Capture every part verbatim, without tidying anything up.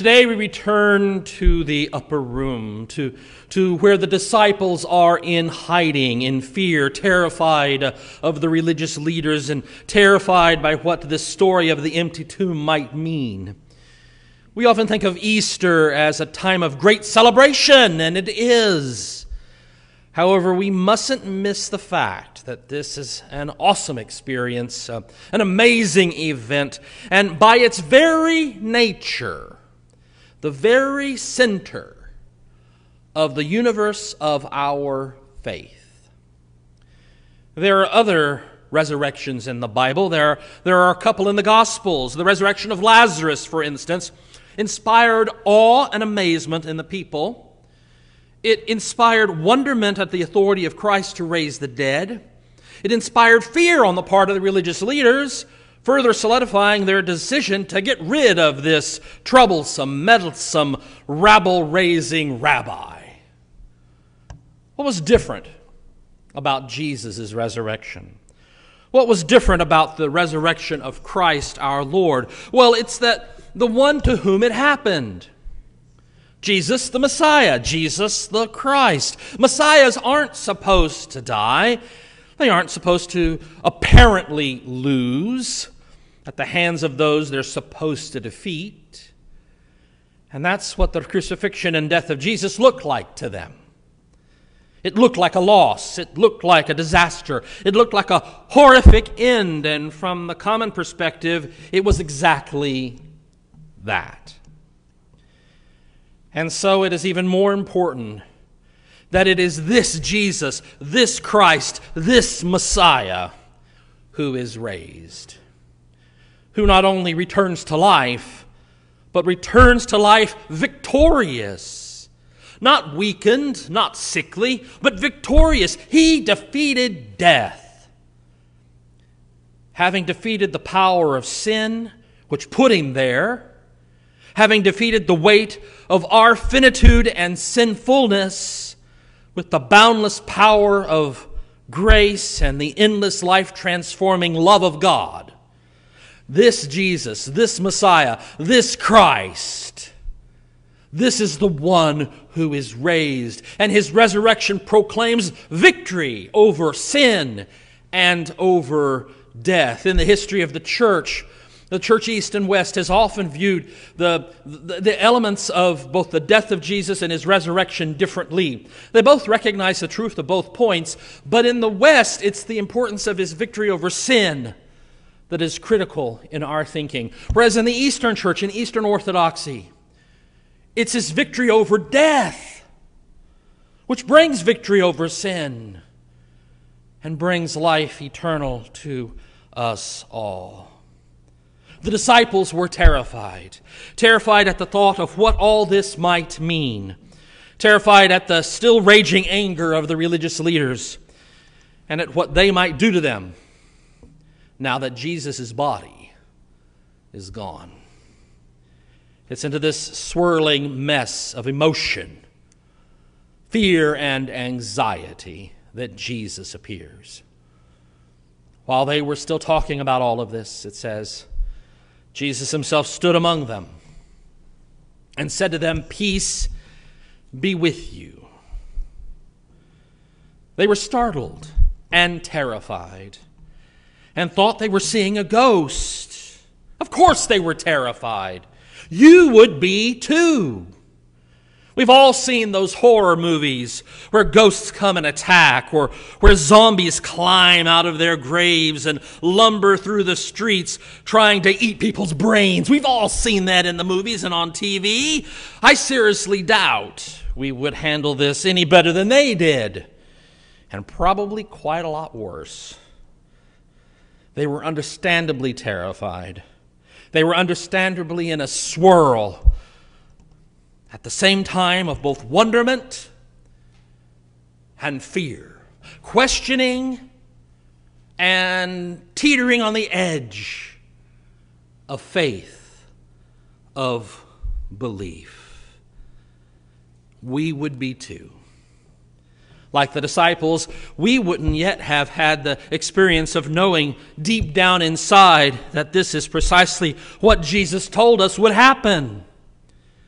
Today we return to the upper room, to, to where the disciples are in hiding, in fear, terrified of the religious leaders and terrified by what this story of the empty tomb might mean. We often think of Easter as a time of great celebration, and it is. However, we mustn't miss the fact that this is an awesome experience, uh, an amazing event, and by its very nature, the very center of the universe of our faith. There are other resurrections in the Bible. There, there are a couple in the Gospels. The resurrection of Lazarus, for instance, inspired awe and amazement in the people. It inspired wonderment at the authority of Christ to raise the dead. It inspired fear on the part of the religious leaders, further solidifying their decision to get rid of this troublesome, meddlesome, rabble-raising rabbi. What was different about Jesus' resurrection? What was different about the resurrection of Christ our Lord? Well, it's that the one to whom it happened. Jesus the Messiah, Jesus the Christ. Messiahs aren't supposed to die. They aren't supposed to apparently lose at the hands of those they're supposed to defeat. And that's what the crucifixion and death of Jesus looked like to them. It looked like a loss. It looked like a disaster. It looked like a horrific end. And from the common perspective, it was exactly that. And so it is even more important that it is this Jesus, this Christ, this Messiah who is raised, who not only returns to life, but returns to life victorious, not weakened, not sickly, but victorious. He defeated death. Having defeated the power of sin, which put him there, having defeated the weight of our finitude and sinfulness, with the boundless power of grace and the endless life-transforming love of God, this Jesus, this Messiah, this Christ, this is the one who is raised, and his resurrection proclaims victory over sin and over death. In the history of the church, the Church East and West has often viewed the, the, the elements of both the death of Jesus and his resurrection differently. They both recognize the truth of both points, but in the West, it's the importance of his victory over sin that is critical in our thinking. Whereas in the Eastern Church, in Eastern Orthodoxy, it's his victory over death, which brings victory over sin and brings life eternal to us all. The disciples were terrified, terrified at the thought of what all this might mean, terrified at the still raging anger of the religious leaders and at what they might do to them now that Jesus' body is gone. It's into this swirling mess of emotion, fear, and anxiety that Jesus appears. While they were still talking about all of this, it says, Jesus himself stood among them and said to them, "Peace be with you." They were startled and terrified and thought they were seeing a ghost. Of course they were terrified. You would be too. We've all seen those horror movies where ghosts come and attack, or where zombies climb out of their graves and lumber through the streets trying to eat people's brains. We've all seen that in the movies and on T V. I seriously doubt we would handle this any better than they did, and probably quite a lot worse. They were understandably terrified. They were understandably in a swirl at the same time of both wonderment and fear, questioning and teetering on the edge of faith, of belief. We would be too. Like the disciples, we wouldn't yet have had the experience of knowing deep down inside that this is precisely what Jesus told us would happen.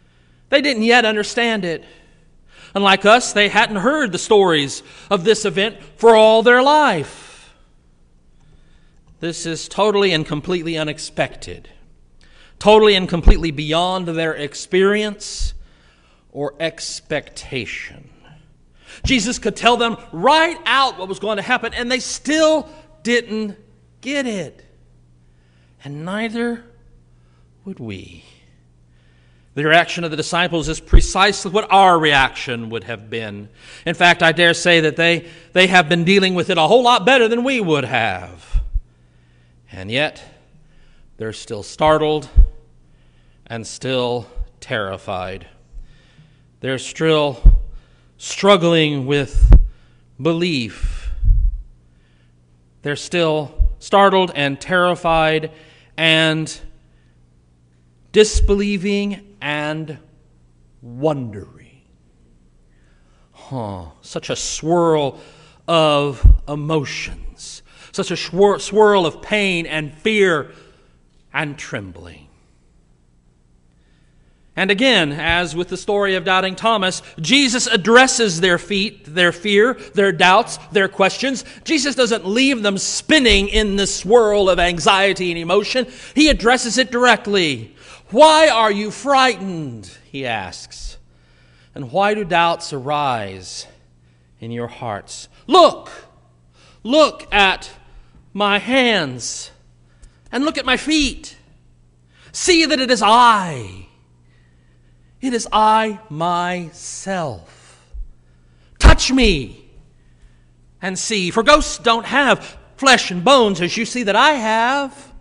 They didn't yet understand it. Unlike us, they hadn't heard the stories of this event for all their life. This is totally and completely unexpected, totally and completely beyond their experience or expectation. Jesus could tell them right out what was going to happen, and they still didn't get it. And neither would we. The reaction of the disciples is precisely what our reaction would have been. In fact, I dare say that they, they have been dealing with it a whole lot better than we would have. And yet, they're still startled and still terrified. They're still struggling with belief. They're still startled and terrified and disbelieving and wondering. Huh, such a swirl of emotions, such a swir- swirl of pain and fear and trembling. And again, as with the story of doubting Thomas, Jesus addresses their feet, their fear, their doubts, their questions. Jesus doesn't leave them spinning in this swirl of anxiety and emotion. He addresses it directly. Why are you frightened? He asks. And why do doubts arise in your hearts? Look, look at my hands and look at my feet. See that it is I. It is I myself. Touch me and see, for ghosts don't have flesh and bones as you see that I have.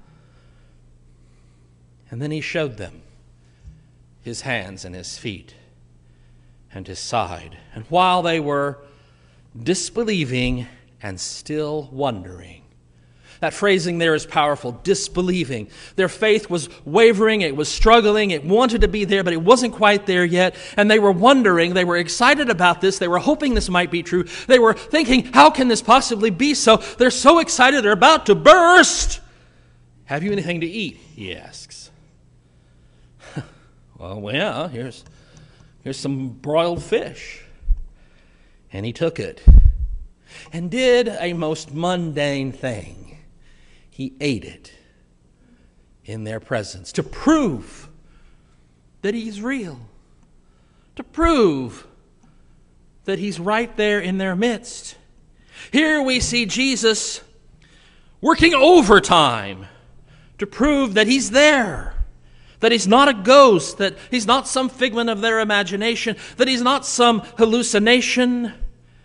And then he showed them his hands and his feet and his side. And while they were disbelieving and still wondering, that phrasing there is powerful, disbelieving. Their faith was wavering, it was struggling, it wanted to be there, but it wasn't quite there yet. And they were wondering, they were excited about this, they were hoping this might be true. They were thinking, how can this possibly be so? They're so excited, they're about to burst. Have you anything to eat? He asks. Well, yeah, here's, here's some broiled fish. And he took it and did a most mundane thing. He ate it in their presence to prove that he's real, to prove that he's right there in their midst. Here we see Jesus working overtime to prove that he's there, that he's not a ghost, that he's not some figment of their imagination, that he's not some hallucination.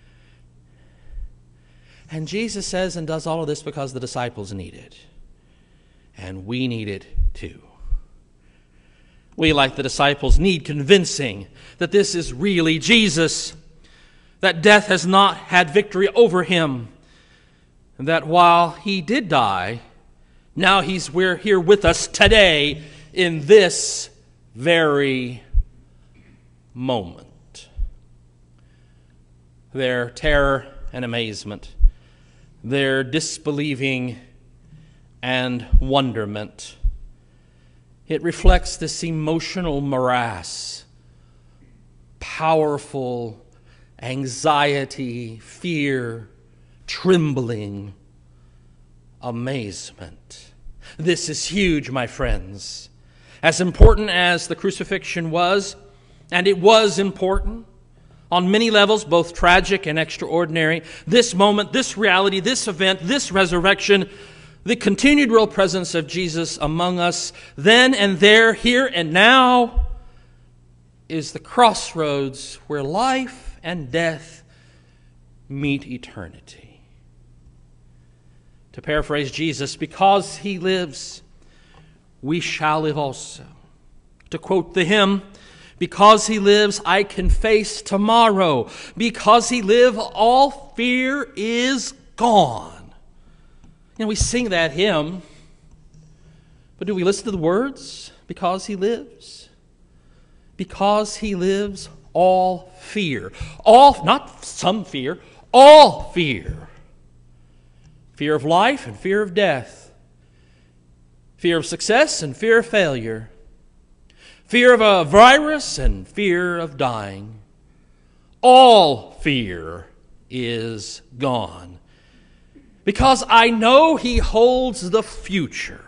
And Jesus says and does all of this because the disciples need it. And we need it too. We, like the disciples, need convincing that this is really Jesus, that death has not had victory over him, and that while he did die, now he's we're here with us today in this very moment. Their terror and amazement, their disbelieving and wonderment, it reflects this emotional morass, powerful anxiety, fear, trembling, amazement. This is huge, my friends. As important as the crucifixion was, and it was important, on many levels, both tragic and extraordinary, this moment, this reality, this event, this resurrection, the continued real presence of Jesus among us, then and there, here and now, is the crossroads where life and death meet eternity. To paraphrase Jesus, because he lives, we shall live also. To quote the hymn, because he lives, I can face tomorrow. Because he lives, all fear is gone. You know, we sing that hymn, but do we listen to the words? Because he lives. Because he lives, all fear. All, not some fear, all fear. Fear of life and fear of death. Fear of success and fear of failure. fear of a virus and fear of dying. All fear is gone because I know He holds the future,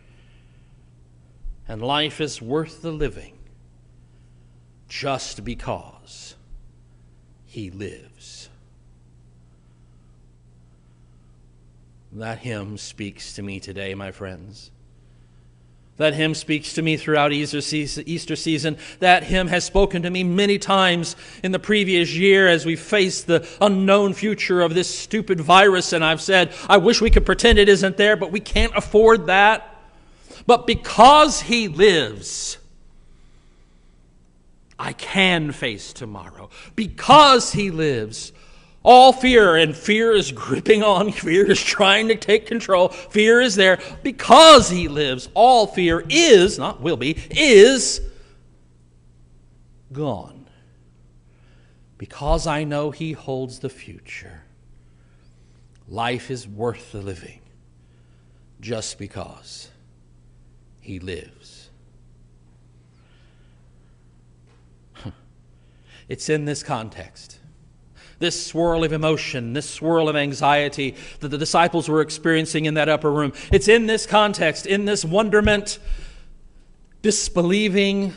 and life is worth the living just because He lives. That hymn speaks to me today, my friends. That hymn speaks to me throughout Easter season. That hymn has spoken to me many times in the previous year as we face the unknown future of this stupid virus. And I've said, I wish we could pretend it isn't there, but we can't afford that. But because He lives, I can face tomorrow. Because He lives, all fear, and fear is gripping on, fear is trying to take control, fear is there. Because He lives, all fear is, not will be, is gone. Because I know He holds the future. Life is worth the living just because He lives. It's in this context, this swirl of emotion, this swirl of anxiety that the disciples were experiencing in that upper room. It's in this context, in this wonderment, disbelieving,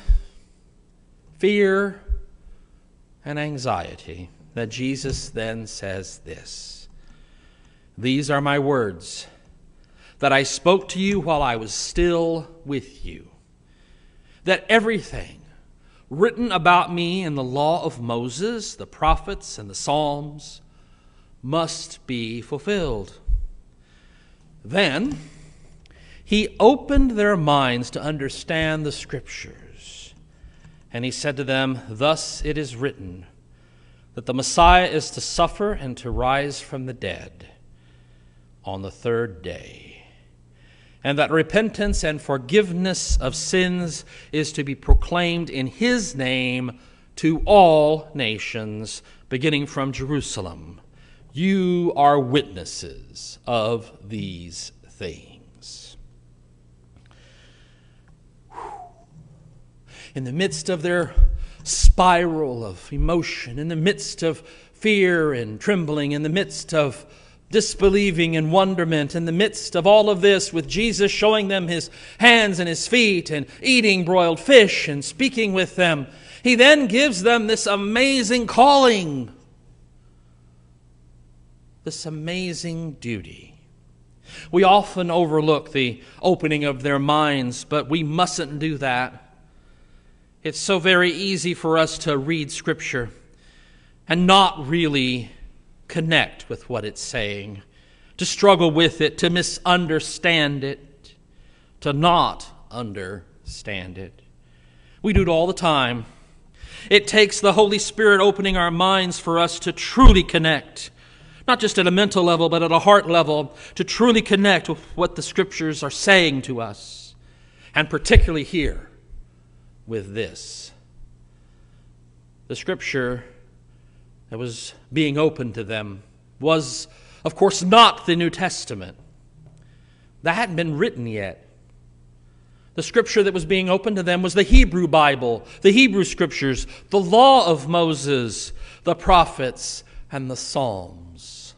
fear, and anxiety, that Jesus then says this: "These are my words that I spoke to you while I was still with you, that everything written about me in the law of Moses, the prophets, and the Psalms must be fulfilled." Then He opened their minds to understand the Scriptures, and He said to them, "Thus it is written, that the Messiah is to suffer and to rise from the dead on the third day, and that repentance and forgiveness of sins is to be proclaimed in His name to all nations, beginning from Jerusalem. You are witnesses of these things." In the midst of their spiral of emotion, in the midst of fear and trembling, in the midst of disbelieving and wonderment, in the midst of all of this, with Jesus showing them His hands and His feet and eating broiled fish and speaking with them, He then gives them this amazing calling, this amazing duty. We often overlook the opening of their minds, but we mustn't do that. It's so very easy for us to read Scripture and not really connect with what it's saying, to struggle with it, to misunderstand it, to not understand it. We do it all the time. It takes the Holy Spirit opening our minds for us to truly connect, not just at a mental level, but at a heart level, to truly connect with what the Scriptures are saying to us, and particularly here with this. The Scripture that was being opened to them was, of course, not the New Testament. That hadn't been written yet. The Scripture that was being opened to them was the Hebrew Bible, the Hebrew Scriptures, the law of Moses, the prophets, and the Psalms.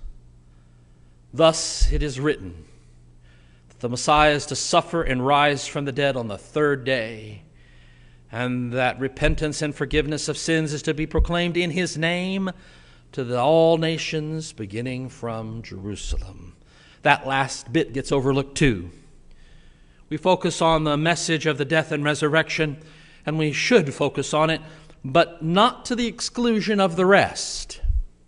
Thus it is written that the Messiah is to suffer and rise from the dead on the third day, and that repentance and forgiveness of sins is to be proclaimed in His name to the all nations, beginning from Jerusalem. That last bit gets overlooked too. We focus on the message of the death and resurrection, and we should focus on it, but not to the exclusion of the rest.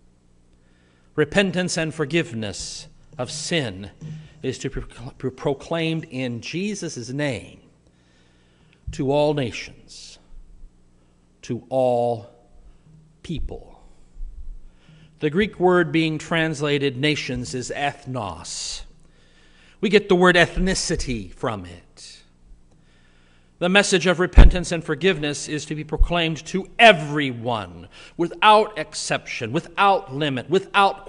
Repentance and forgiveness of sin is to be proclaimed in Jesus' name to all nations, to all people. The Greek word being translated nations is ethnos. We get the word ethnicity from it. The message of repentance and forgiveness is to be proclaimed to everyone, without exception, without limit, without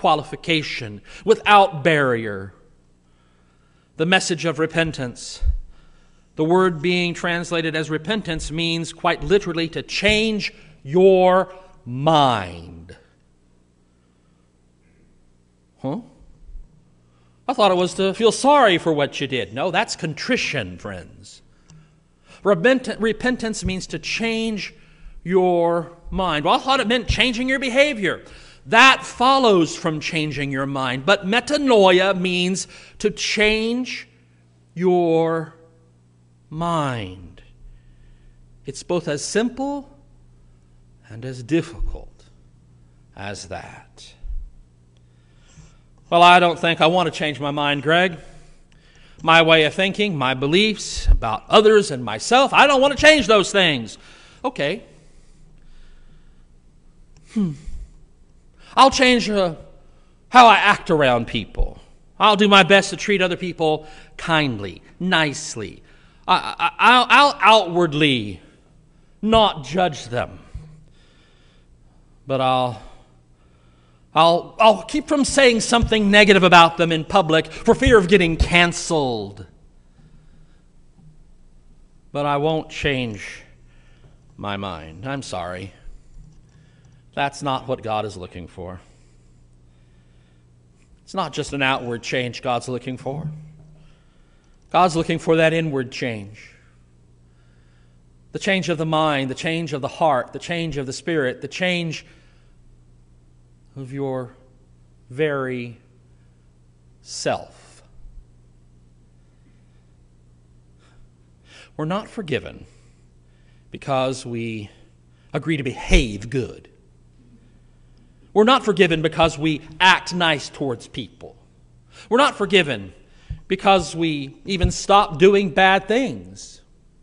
qualification, without barrier. The message of repentance The word being translated as repentance means quite literally to change your mind. Huh? I thought it was to feel sorry for what you did. No, that's contrition, friends. Repent- repentance means to change your mind. Well, I thought it meant changing your behavior. That follows from changing your mind. But metanoia means to change your mind. It's both as simple and as difficult as that. Well, I don't think I want to change my mind, Greg. My way of thinking, my beliefs about others and myself, I don't want to change those things. Okay. Hmm. I'll change uh, how I act around people. I'll do my best to treat other people kindly, nicely. I, I, I'll, I'll outwardly not judge them. But I'll, I'll, I'll keep from saying something negative about them in public for fear of getting canceled. But I won't change my mind. I'm sorry. That's not what God is looking for. It's not just an outward change God's looking for. God's looking for that inward change. The change of the mind, the change of the heart, the change of the spirit, the change of your very self. We're not forgiven because we agree to behave good. We're not forgiven because we act nice towards people. We're not forgiven because we even stop doing bad things.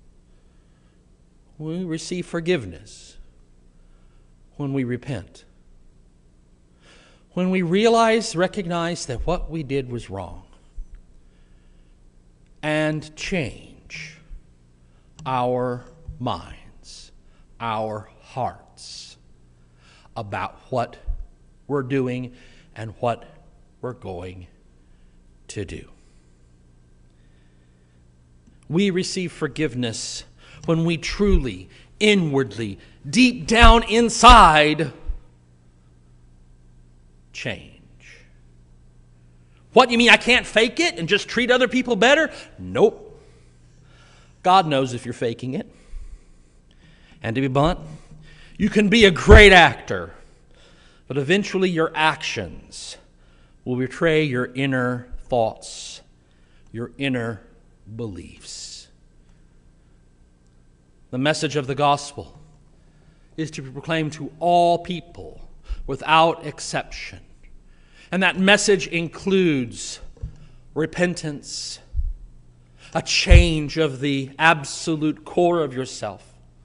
We receive forgiveness when we repent. When we realize, recognize that what we did was wrong. And change our minds, our hearts about what we're doing and what we're going to do. We receive forgiveness when we truly, inwardly, deep down inside, change. What, you mean I can't fake it and just treat other people better? Nope. God knows if you're faking it. And to be blunt, you can be a great actor, but eventually your actions will betray your inner thoughts, your inner beliefs. The message of the gospel is to be proclaimed to all people without exception. And that message includes repentance, a change of the absolute core of yourself,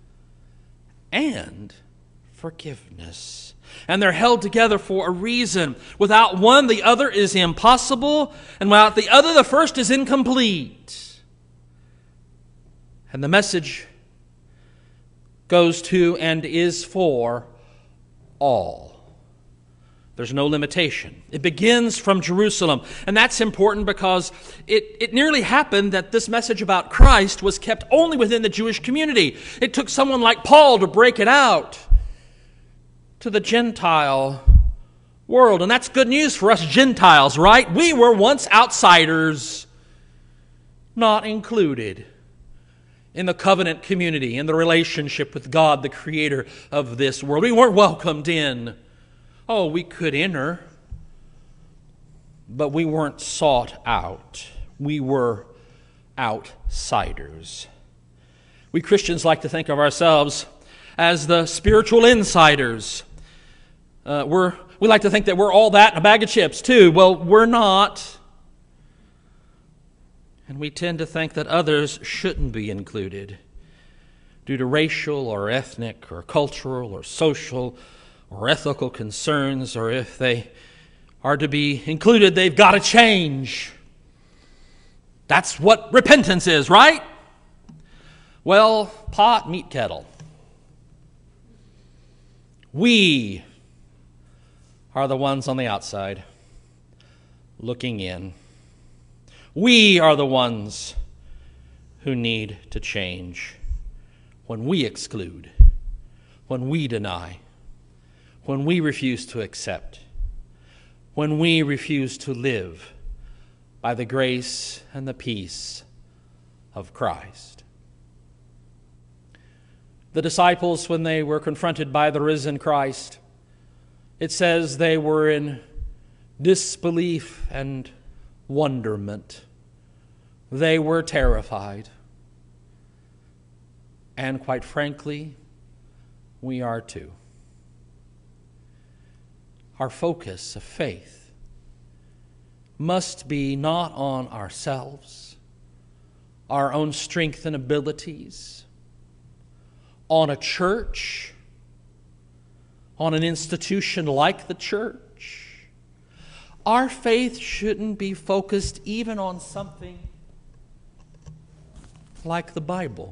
and forgiveness. And they're held together for a reason. Without one, the other is impossible. And without the other, the first is incomplete. And the message goes to and is for all. There's no limitation. It begins from Jerusalem. And that's important because it, it nearly happened that this message about Christ was kept only within the Jewish community. It took someone like Paul to break it out to the Gentile world. And that's good news for us Gentiles, right? We were once outsiders, not included in the covenant community, in the relationship with God, the creator of this world. We weren't welcomed in. Oh, we could enter, but we weren't sought out. We were outsiders. We Christians like to think of ourselves as the spiritual insiders. Uh, we're, we like to think that we're all that in a bag of chips, too. Well, we're not. And we tend to think that others shouldn't be included due to racial or ethnic or cultural or social or ethical concerns, or if they are to be included, they've got to change. That's what repentance is, right? Well, pot, meat kettle. We are the ones on the outside looking in. We are the ones who need to change, when we exclude, when we deny, when we refuse to accept, when we refuse to live by the grace and the peace of Christ. The disciples, when they were confronted by the risen Christ, it says they were in disbelief and wonderment. They were terrified. And quite frankly, we are too. Our focus of faith must be not on ourselves, our own strength and abilities, on a church, on an institution like the church. Our faith shouldn't be focused even on something like the Bible.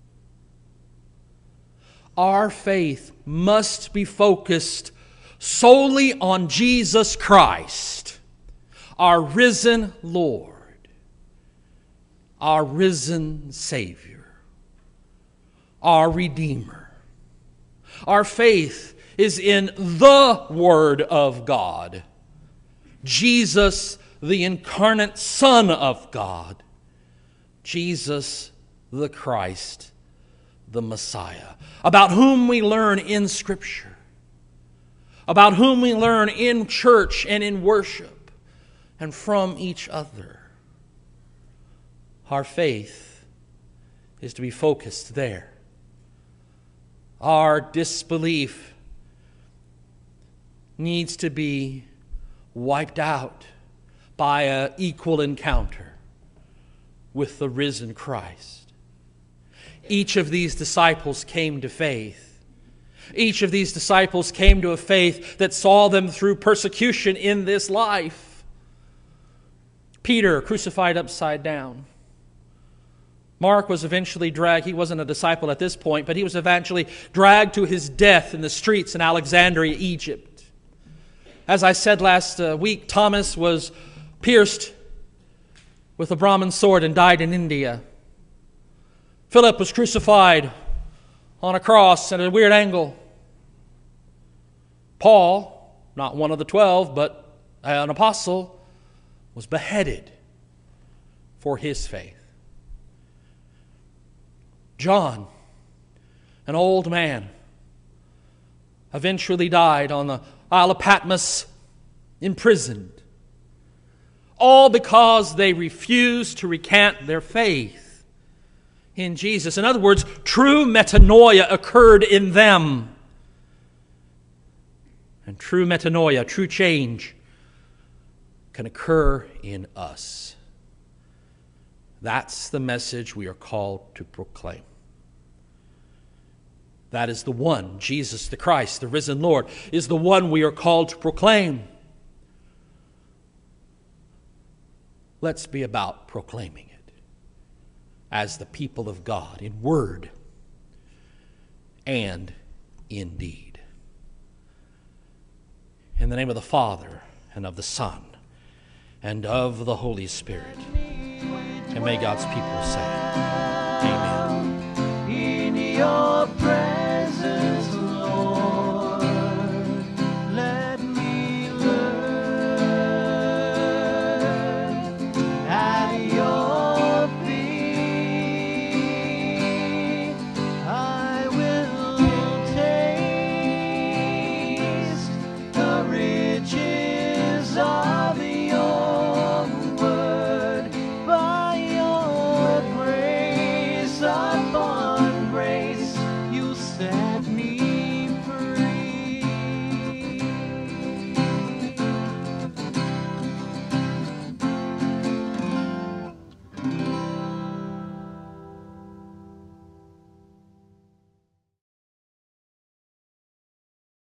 Our faith must be focused solely on Jesus Christ, our risen Lord, our risen Savior, our Redeemer. Our faith is in the Word of God, Jesus, the incarnate Son of God, Jesus the Christ, the Messiah, about whom we learn in Scripture, about whom we learn in church and in worship, and from each other. Our faith is to be focused there. Our disbelief needs to be wiped out by an equal encounter with the risen Christ. Each of these disciples came to faith. Each of these disciples came to a faith that saw them through persecution in this life. Peter, crucified upside down. Mark was eventually dragged. He wasn't a disciple at this point, but he was eventually dragged to his death in the streets in Alexandria, Egypt. As I said last uh, week, Thomas was pierced with a Brahmin sword and died in India. Philip was crucified on a cross at a weird angle. Paul, not one of the twelve, but an apostle, was beheaded for his faith. John, an old man, eventually died on the Isle of Patmos, imprisoned, all because they refused to recant their faith in Jesus. In other words, true metanoia occurred in them. And true metanoia, true change, can occur in us. That's the message we are called to proclaim. That is the one, Jesus the Christ, the risen Lord, is the one we are called to proclaim. Let's be about proclaiming it as the people of God in word and in deed. In the name of the Father, and of the Son, and of the Holy Spirit. And may God's people say, Amen. In your